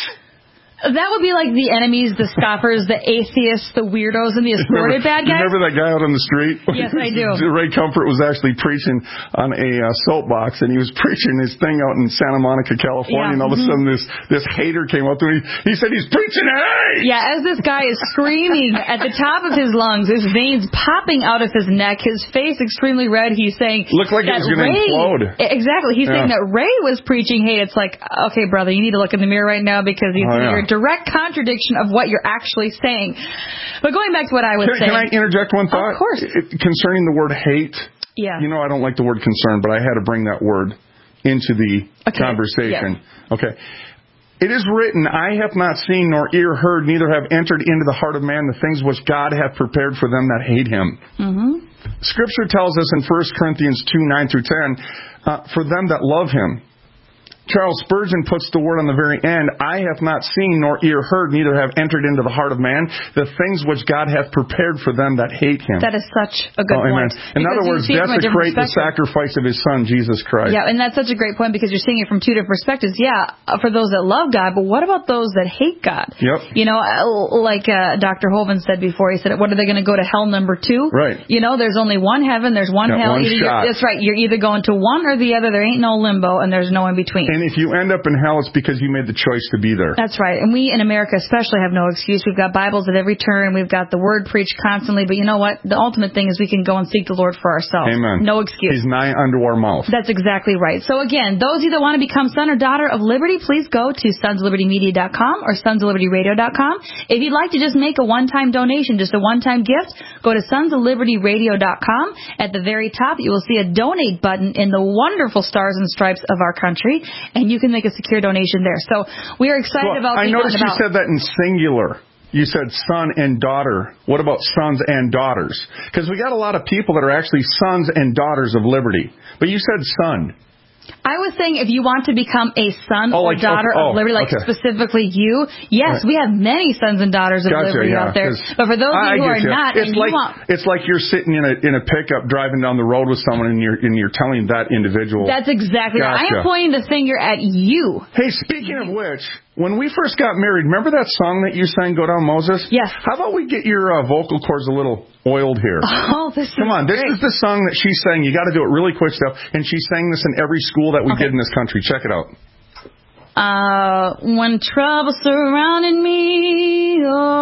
That would be like the enemies, the scoffers, the atheists, the weirdos, and the assorted bad guys. You remember that guy out on the street? Yes, I do. Ray Comfort was actually preaching on a uh, soapbox, and he was preaching his thing out in Santa Monica, California, Yeah. and all of a sudden this, this hater came up to him. He, he said he's preaching hate! Yeah, as this guy is screaming at the top of his lungs, his veins popping out of his neck, his face extremely red, he's saying... Looked like it was going to implode. Exactly. He's Yeah. saying that Ray was preaching hate. It's like, okay, brother, you need to look in the mirror right now because he's, Oh, yeah. you're a direct contradiction of what you're actually saying. But going back to what I was Can, saying... can I interject one thought? Of course. It, concerning the word hate. Yeah. You know I don't like the word concern, but I had to bring that word into the Okay. conversation. Yeah. Okay. It is written, I have not seen nor ear heard, neither have entered into the heart of man the things which God hath prepared for them that hate him. Mm-hmm. Scripture tells us in First Corinthians two, nine through ten, uh, for them that love him. Charles Spurgeon puts the word on the very end, I have not seen nor ear heard, neither have entered into the heart of man the things which God hath prepared for them that hate him. That is such a good oh, point. In other words, desecrate the sacrifice of his son, Jesus Christ. Yeah, and that's such a great point because you're seeing it from two different perspectives. Yeah, for those that love God, but what about those that hate God? Yep. You know, like uh, Doctor Hovind said before, he said, what are they going to go to hell number two? Right. You know, there's only one heaven, there's one Got hell. one Either shot. That's right, you're either going to one or the other. There ain't no limbo, and there's no in between. And if you end up in hell, it's because you made the choice to be there. That's right. And we in America especially have no excuse. We've got Bibles at every turn. We've got the Word preached constantly. But you know what? The ultimate thing is we can go and seek the Lord for ourselves. Amen. No excuse. He's nigh unto our mouth. That's exactly right. So again, those of you that want to become son or daughter of Liberty, please go to sons of liberty media dot com or sons of liberty radio dot com. If you'd like to just make a one-time donation, just a one-time gift, go to sons of liberty radio dot com. At the very top, you will see a donate button in the wonderful stars and stripes of our country, and you can make a secure donation there. So we are excited well, about I being noticed on you said that in singular. You said son and daughter. What about sons and daughters? Because we got a lot of people that are actually sons and daughters of liberty. But you said son. I was saying if you want to become a son oh, or like, daughter okay. oh, of liberty, like okay. specifically you, yes, right. we have many sons and daughters of gotcha, liberty yeah, out there. But for those of you who are you. not, it's and like you want, it's like you're sitting in a in a pickup driving down the road with someone, and you're and you're telling that individual. That's exactly gotcha. right. I am pointing the finger at you. Hey, speaking of which, when we first got married, remember that song that you sang, "Go Down Moses"? Yes. How about we get your uh, vocal cords a little oiled here? Oh, this Come is on, this great. is the song that she sang. You got to do it really quick stuff, and she sang this in every school that we okay. did in this country. Check it out. Uh, when trouble surrounded me,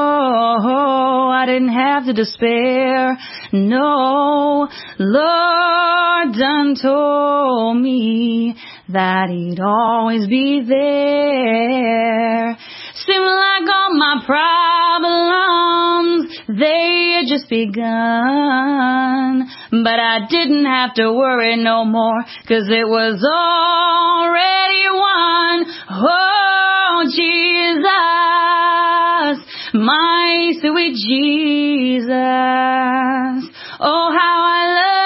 oh, I didn't have to despair. No, Lord done told me that He'd always be there. Seemed like all my problems, they had just begun. But I didn't have to worry no more, 'cause it was already won. Oh, Jesus, my sweet Jesus. Oh, how I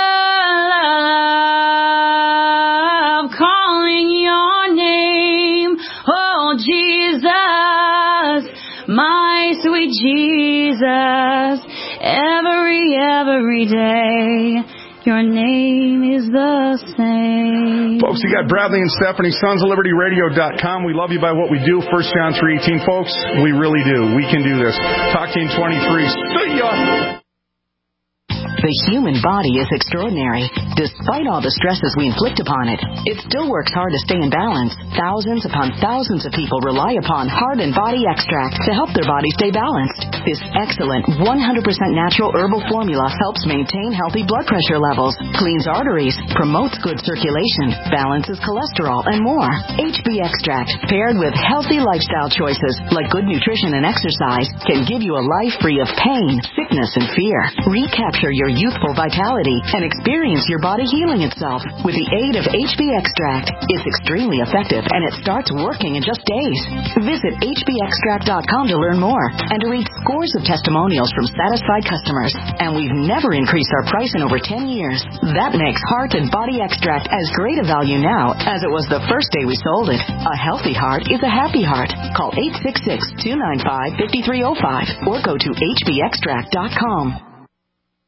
love calling your name. Oh, Jesus, my sweet Jesus. Every, every day, your name is the same. Folks, you got Bradley and Stephanie, sons of liberty radio dot com. We love you by what we do. First John three eighteen, folks. We really do. We can do this. Talk to you in twenty-three. See ya! The human body is extraordinary. Despite all the stresses we inflict upon it, it still works hard to stay in balance. Thousands upon thousands of people rely upon Heart and Body Extract to help their body stay balanced. This excellent one hundred percent natural herbal formula helps maintain healthy blood pressure levels, cleans arteries, promotes good circulation, balances cholesterol, and more. H B Extract, paired with healthy lifestyle choices like good nutrition and exercise, can give you a life free of pain, sickness, and fear. Recapture your youthful vitality and experience your body healing itself with the aid of H B Extract. It's extremely effective and it starts working in just days. Visit H B extract dot com to learn more and to read scores of testimonials from satisfied customers. And we've never increased our price in over ten years. That makes Heart and Body Extract as great a value now as it was the first day we sold it. A healthy heart is a happy heart. Call eight six six, two nine five, five three zero five or go to H B extract dot com.